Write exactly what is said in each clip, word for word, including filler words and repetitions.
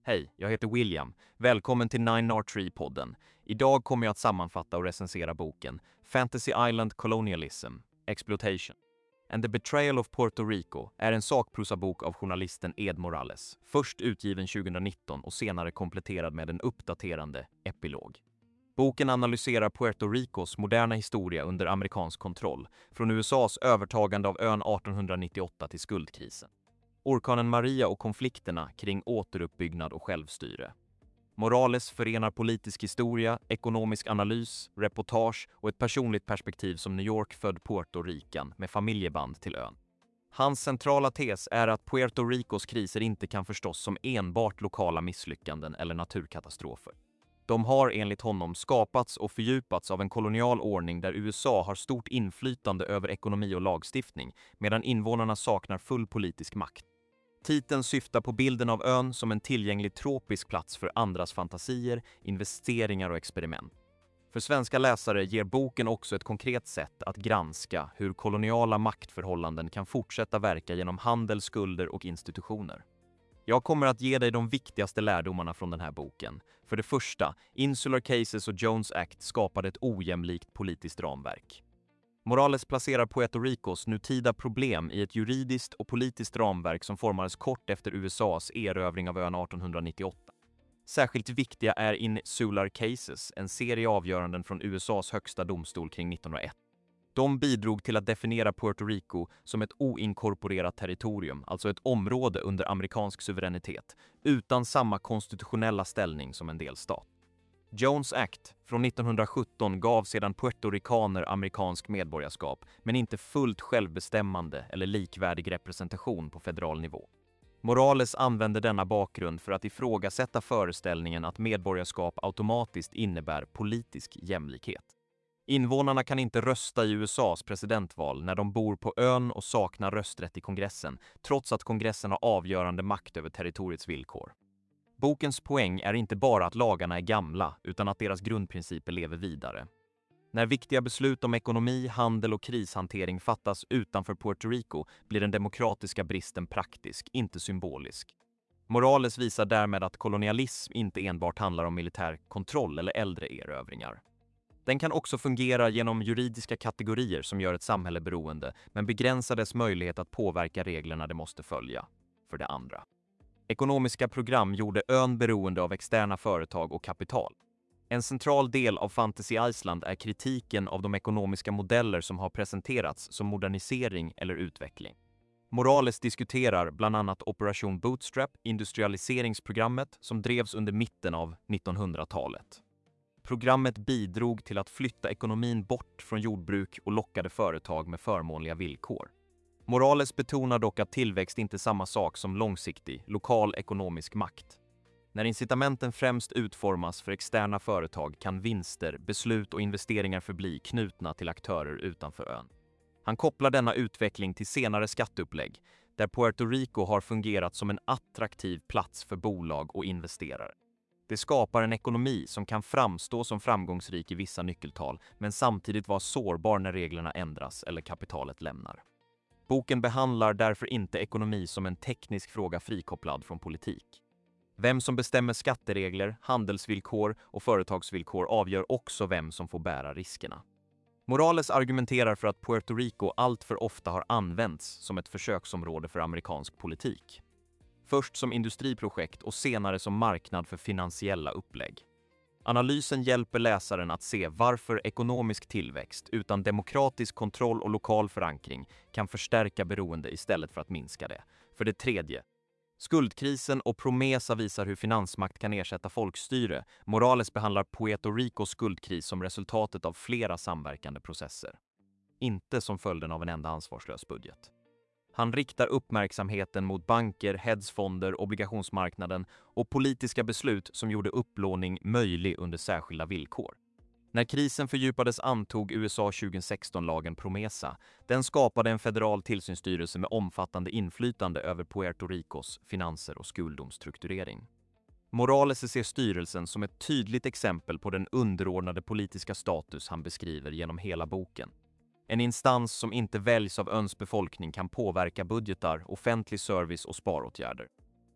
Hej, jag heter William. Välkommen till Nine Nor Tree-podden. Idag kommer jag att sammanfatta och recensera boken Fantasy Island Colonialism, Exploitation and the Betrayal of Puerto Rico är en sakprosabok av journalisten Ed Morales, först utgiven tjugonitton och senare kompletterad med en uppdaterande epilog. Boken analyserar Puerto Ricos moderna historia under amerikansk kontroll, från U S A:s övertagande av ön artonhundranittioåtta till skuldkrisen. Orkanen Maria och konflikterna kring återuppbyggnad och självstyre. Morales förenar politisk historia, ekonomisk analys, reportage och ett personligt perspektiv som New York-född Puerto Rican med familjeband till ön. Hans centrala tes är att Puerto Ricos kriser inte kan förstås som enbart lokala misslyckanden eller naturkatastrofer. De har enligt honom skapats och fördjupats av en kolonial ordning där U S A har stort inflytande över ekonomi och lagstiftning, medan invånarna saknar full politisk makt. Titeln syftar på bilden av ön som en tillgänglig tropisk plats för andras fantasier, investeringar och experiment. För svenska läsare ger boken också ett konkret sätt att granska hur koloniala maktförhållanden kan fortsätta verka genom handel, skulder och institutioner. Jag kommer att ge dig de viktigaste lärdomarna från den här boken. För det första, Insular Cases och Jones Act skapade ett ojämlikt politiskt ramverk. Morales placerar Puerto Ricos nutida problem i ett juridiskt och politiskt ramverk som formades kort efter U S A:s erövring av ön artonhundranittioåtta. Särskilt viktiga är Insular Cases, en serie avgöranden från U S A:s högsta domstol kring nittonhundraett. De bidrog till att definiera Puerto Rico som ett oinkorporerat territorium, alltså ett område under amerikansk suveränitet, utan samma konstitutionella ställning som en delstat. Jones Act från nittonhundrasjutton gav sedan puertoricaner amerikansk medborgarskap, men inte fullt självbestämmande eller likvärdig representation på federal nivå. Morales använde denna bakgrund för att ifrågasätta föreställningen att medborgarskap automatiskt innebär politisk jämlikhet. Invånarna kan inte rösta i U S A:s presidentval när de bor på ön och saknar rösträtt i kongressen, trots att kongressen har avgörande makt över territoriets villkor. Bokens poäng är inte bara att lagarna är gamla, utan att deras grundprinciper lever vidare. När viktiga beslut om ekonomi, handel och krishantering fattas utanför Puerto Rico blir den demokratiska bristen praktisk, inte symbolisk. Morales visar därmed att kolonialism inte enbart handlar om militär kontroll eller äldre erövringar. Den kan också fungera genom juridiska kategorier som gör ett samhälle beroende, men begränsar dess möjlighet att påverka reglerna det måste följa. För det andra. Ekonomiska program gjorde ön beroende av externa företag och kapital. En central del av Fantasy Island är kritiken av de ekonomiska modeller som har presenterats som modernisering eller utveckling. Morales diskuterar bland annat Operation Bootstrap, industrialiseringsprogrammet som drevs under mitten av nittonhundratalet. Programmet bidrog till att flytta ekonomin bort från jordbruk och lockade företag med förmånliga villkor. Morales betonar dock att tillväxt inte är samma sak som långsiktig, lokal ekonomisk makt. När incitamenten främst utformas för externa företag kan vinster, beslut och investeringar förbli knutna till aktörer utanför ön. Han kopplar denna utveckling till senare skatteupplägg, där Puerto Rico har fungerat som en attraktiv plats för bolag och investerare. Det skapar en ekonomi som kan framstå som framgångsrik i vissa nyckeltal, men samtidigt vara sårbar när reglerna ändras eller kapitalet lämnar. Boken behandlar därför inte ekonomi som en teknisk fråga frikopplad från politik. Vem som bestämmer skatteregler, handelsvillkor och företagsvillkor avgör också vem som får bära riskerna. Morales argumenterar för att Puerto Rico alltför ofta har använts som ett försöksområde för amerikansk politik. Först som industriprojekt och senare som marknad för finansiella upplägg. Analysen hjälper läsaren att se varför ekonomisk tillväxt utan demokratisk kontroll och lokal förankring kan förstärka beroende istället för att minska det. För det tredje, skuldkrisen och Promesa visar hur finansmakt kan ersätta folkstyre. Morales behandlar Puerto Ricos skuldkris som resultatet av flera samverkande processer. Inte som följden av en enda ansvarslös budget. Han riktar uppmärksamheten mot banker, hedgefonder, obligationsmarknaden och politiska beslut som gjorde upplåning möjlig under särskilda villkor. När krisen fördjupades antog U S A tjugohundrasexton-lagen Promesa. Den skapade en federal tillsynsstyrelse med omfattande inflytande över Puerto Ricos finanser och skuldomstrukturering. Morales ser styrelsen som ett tydligt exempel på den underordnade politiska status han beskriver genom hela boken. En instans som inte väljs av öns befolkning kan påverka budgetar, offentlig service och sparåtgärder.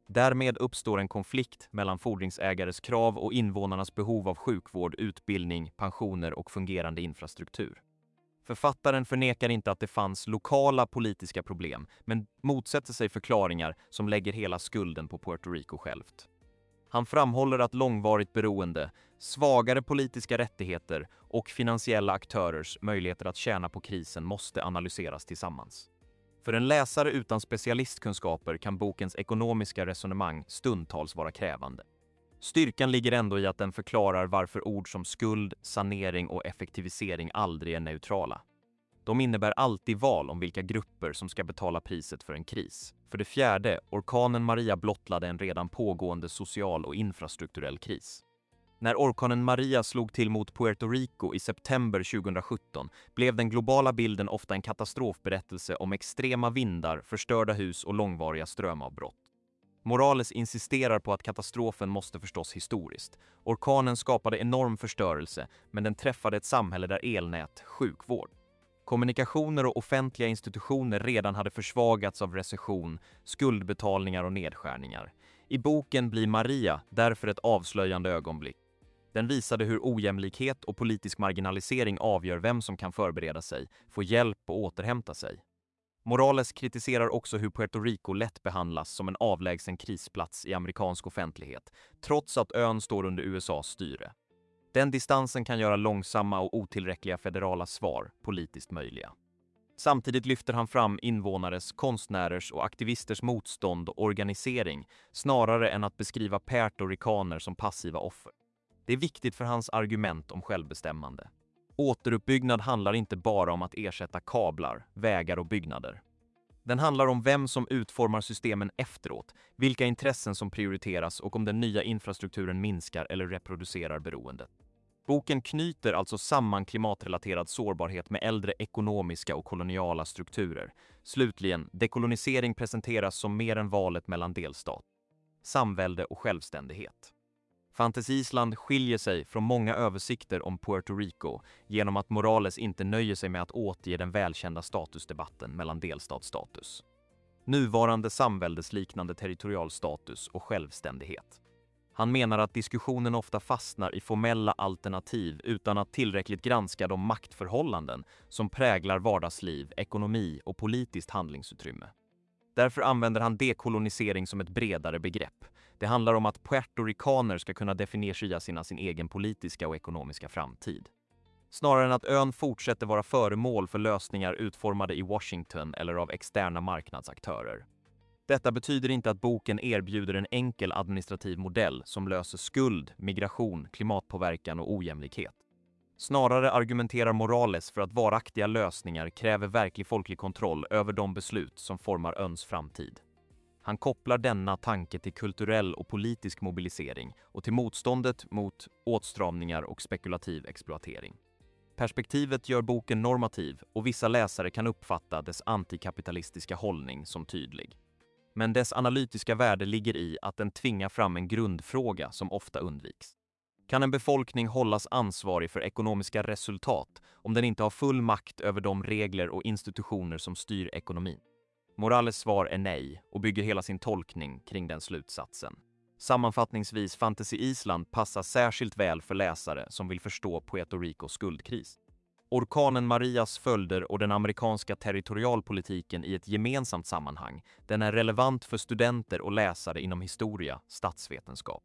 Därmed uppstår en konflikt mellan fordringsägares krav och invånarnas behov av sjukvård, utbildning, pensioner och fungerande infrastruktur. Författaren förnekar inte att det fanns lokala politiska problem, men motsätter sig förklaringar som lägger hela skulden på Puerto Rico självt. Han framhåller att långvarigt beroende, svagare politiska rättigheter och finansiella aktörers möjligheter att tjäna på krisen måste analyseras tillsammans. För en läsare utan specialistkunskaper kan bokens ekonomiska resonemang stundtals vara krävande. Styrkan ligger ändå i att den förklarar varför ord som skuld, sanering och effektivisering aldrig är neutrala. De innebär alltid val om vilka grupper som ska betala priset för en kris. För det fjärde, orkanen Maria blottlade en redan pågående social och infrastrukturell kris. När orkanen Maria slog till mot Puerto Rico i september tjugohundrasjutton blev den globala bilden ofta en katastrofberättelse om extrema vindar, förstörda hus och långvariga strömavbrott. Morales insisterar på att katastrofen måste förstås historiskt. Orkanen skapade enorm förstörelse, men den träffade ett samhälle där elnät, sjukvård, kommunikationer och offentliga institutioner redan hade försvagats av recession, skuldbetalningar och nedskärningar. I boken blir Maria därför ett avslöjande ögonblick. Den visade hur ojämlikhet och politisk marginalisering avgör vem som kan förbereda sig, få hjälp och återhämta sig. Morales kritiserar också hur Puerto Rico lätt behandlas som en avlägsen krisplats i amerikansk offentlighet, trots att ön står under U S A:s styre. Den distansen kan göra långsamma och otillräckliga federala svar politiskt möjliga. Samtidigt lyfter han fram invånares, konstnärers och aktivisters motstånd och organisering snarare än att beskriva puertoricaner som passiva offer. Det är viktigt för hans argument om självbestämmande. Återuppbyggnad handlar inte bara om att ersätta kablar, vägar och byggnader. Den handlar om vem som utformar systemen efteråt, vilka intressen som prioriteras och om den nya infrastrukturen minskar eller reproducerar beroendet. Boken knyter alltså samman klimatrelaterad sårbarhet med äldre ekonomiska och koloniala strukturer. Slutligen, dekolonisering presenteras som mer än valet mellan delstat, samvälde och självständighet. Fantasy Island skiljer sig från många översikter om Puerto Rico genom att Morales inte nöjer sig med att återge den välkända statusdebatten mellan delstatsstatus, nuvarande samväldesliknande territorial status och självständighet. Han menar att diskussionen ofta fastnar i formella alternativ utan att tillräckligt granska de maktförhållanden som präglar vardagsliv, ekonomi och politiskt handlingsutrymme. Därför använder han dekolonisering som ett bredare begrepp. Det handlar om att puertoricaner ska kunna definiera sina sin egen politiska och ekonomiska framtid. Snarare än att ön fortsätter vara föremål för lösningar utformade i Washington eller av externa marknadsaktörer. Detta betyder inte att boken erbjuder en enkel administrativ modell som löser skuld, migration, klimatpåverkan och ojämlikhet. Snarare argumenterar Morales för att varaktiga lösningar kräver verklig folklig kontroll över de beslut som formar öns framtid. Han kopplar denna tanke till kulturell och politisk mobilisering och till motståndet mot åtstramningar och spekulativ exploatering. Perspektivet gör boken normativ och vissa läsare kan uppfatta dess antikapitalistiska hållning som tydlig. Men dess analytiska värde ligger i att den tvingar fram en grundfråga som ofta undviks. Kan en befolkning hållas ansvarig för ekonomiska resultat om den inte har full makt över de regler och institutioner som styr ekonomin? Morales svar är nej och bygger hela sin tolkning kring den slutsatsen. Sammanfattningsvis, Fantasy Island passar särskilt väl för läsare som vill förstå Puerto Ricos skuldkris, orkanen Marias följder och den amerikanska territorialpolitiken i ett gemensamt sammanhang. Den är relevant för studenter och läsare inom historia, statsvetenskap,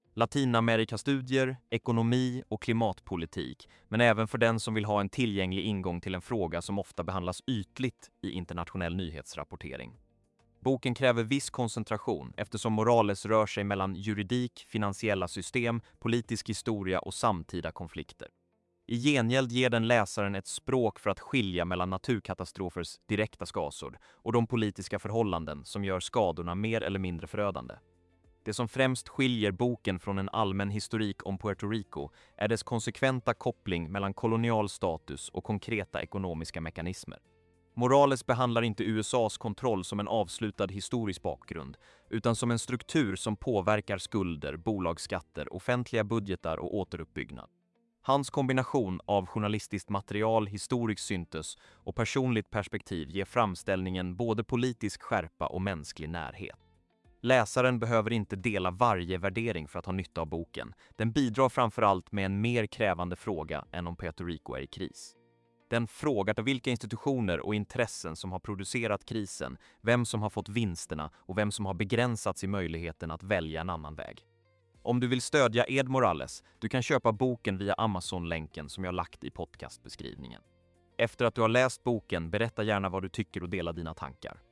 Latinamerikastudier, ekonomi och klimatpolitik, men även för den som vill ha en tillgänglig ingång till en fråga som ofta behandlas ytligt i internationell nyhetsrapportering. Boken kräver viss koncentration eftersom Morales rör sig mellan juridik, finansiella system, politisk historia och samtida konflikter. I gengäld ger den läsaren ett språk för att skilja mellan naturkatastrofers direkta skador och de politiska förhållanden som gör skadorna mer eller mindre förödande. Det som främst skiljer boken från en allmän historik om Puerto Rico är dess konsekventa koppling mellan kolonial status och konkreta ekonomiska mekanismer. Morales behandlar inte U S A:s kontroll som en avslutad historisk bakgrund, utan som en struktur som påverkar skulder, bolagsskatter, offentliga budgetar och återuppbyggnad. Hans kombination av journalistiskt material, historisk syntes och personligt perspektiv ger framställningen både politisk skärpa och mänsklig närhet. Läsaren behöver inte dela varje värdering för att ha nytta av boken. Den bidrar framförallt med en mer krävande fråga än om Puerto Rico är i kris. Den frågar vilka institutioner och intressen som har producerat krisen, vem som har fått vinsterna och vem som har begränsats i möjligheten att välja en annan väg. Om du vill stödja Ed Morales, du kan köpa boken via Amazon-länken som jag lagt i podcastbeskrivningen. Efter att du har läst boken, berätta gärna vad du tycker och dela dina tankar.